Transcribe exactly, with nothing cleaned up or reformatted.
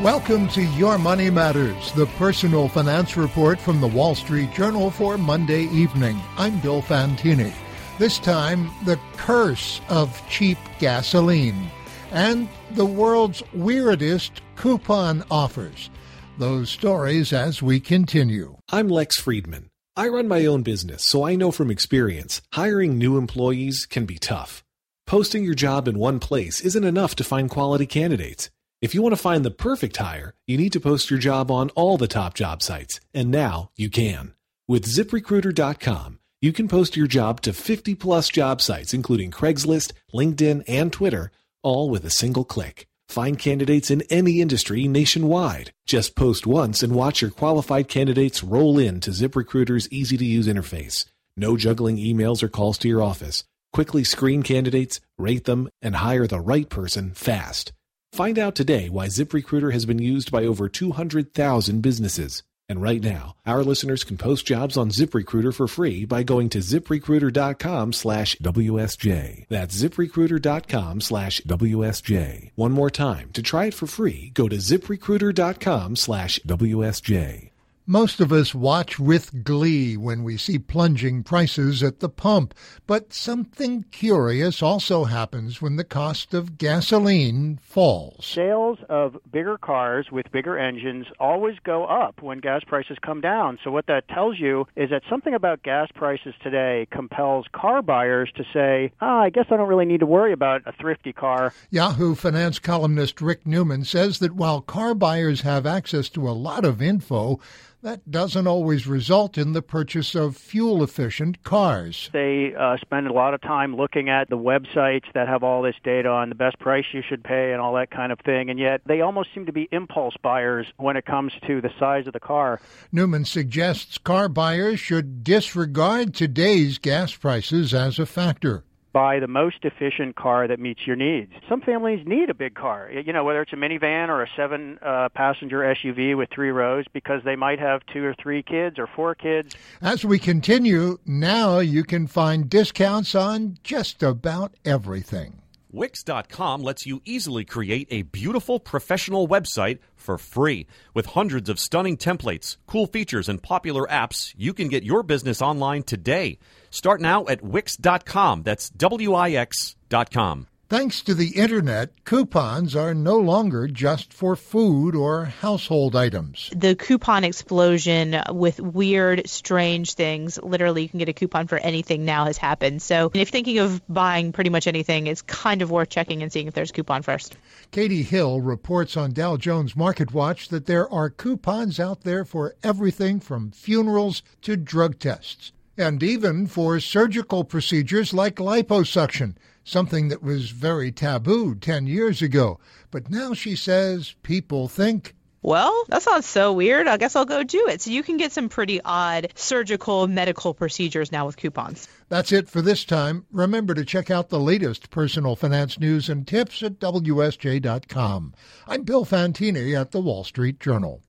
Welcome to Your Money Matters, the personal finance report from the Wall Street Journal for Monday evening. I'm Bill Fantini. This time, the curse of cheap gasoline and the world's weirdest coupon offers. Those stories as we continue. I'm Lex Friedman. I run my own business, so I know from experience, hiring new employees can be tough. Posting your job in one place isn't enough to find quality candidates. If you want to find the perfect hire, you need to post your job on all the top job sites, and now you can. With zip recruiter dot com, you can post your job to fifty plus job sites, including Craigslist, LinkedIn, and Twitter, all with a single click. Find candidates in any industry nationwide. Just post once and watch your qualified candidates roll into ZipRecruiter's easy-to-use interface. No juggling emails or calls to your office. Quickly screen candidates, rate them, and hire the right person fast. Find out today why ZipRecruiter has been used by over two hundred thousand businesses. And right now, our listeners can post jobs on ZipRecruiter for free by going to zip recruiter dot com slash W S J. That's zip recruiter dot com slash W S J. One more time, to try it for free, go to zip recruiter dot com slash W S J. Most of us watch with glee when we see plunging prices at the pump, but something curious also happens when the cost of gasoline falls. Sales of bigger cars with bigger engines always go up when gas prices come down. So what that tells you is that something about gas prices today compels car buyers to say, ah, I guess I don't really need to worry about a thrifty car. Yahoo Finance columnist Rick Newman says that while car buyers have access to a lot of info, that doesn't always result in the purchase of fuel-efficient cars. They uh, spend a lot of time looking at the websites that have all this data on the best price you should pay and all that kind of thing, and yet they almost seem to be impulse buyers when it comes to the size of the car. Newman suggests car buyers should disregard today's gas prices as a factor. Buy the most efficient car that meets your needs. Some families need a big car, you know, whether it's a minivan or a seven-passenger uh, S U V with three rows, because they might have two or three kids or four kids. As we continue, now you can find discounts on just about everything. Wix dot com lets you easily create a beautiful professional website for free. With hundreds of stunning templates, cool features, and popular apps, you can get your business online today. Start now at Wix dot com. That's W I X dot com. Thanks to the Internet, coupons are no longer just for food or household items. The coupon explosion with weird, strange things, literally you can get a coupon for anything now, has happened. So if thinking of buying pretty much anything, it's kind of worth checking and seeing if there's a coupon first. Katie Hill reports on Dow Jones Market Watch that there are coupons out there for everything from funerals to drug tests, and even for surgical procedures like liposuction, something that was very taboo ten years ago. But now she says people think, well, that sounds so weird. I guess I'll go do it. So you can get some pretty odd surgical medical procedures now with coupons. That's it for this time. Remember to check out the latest personal finance news and tips at W S J dot com. I'm Bill Fantini at the Wall Street Journal.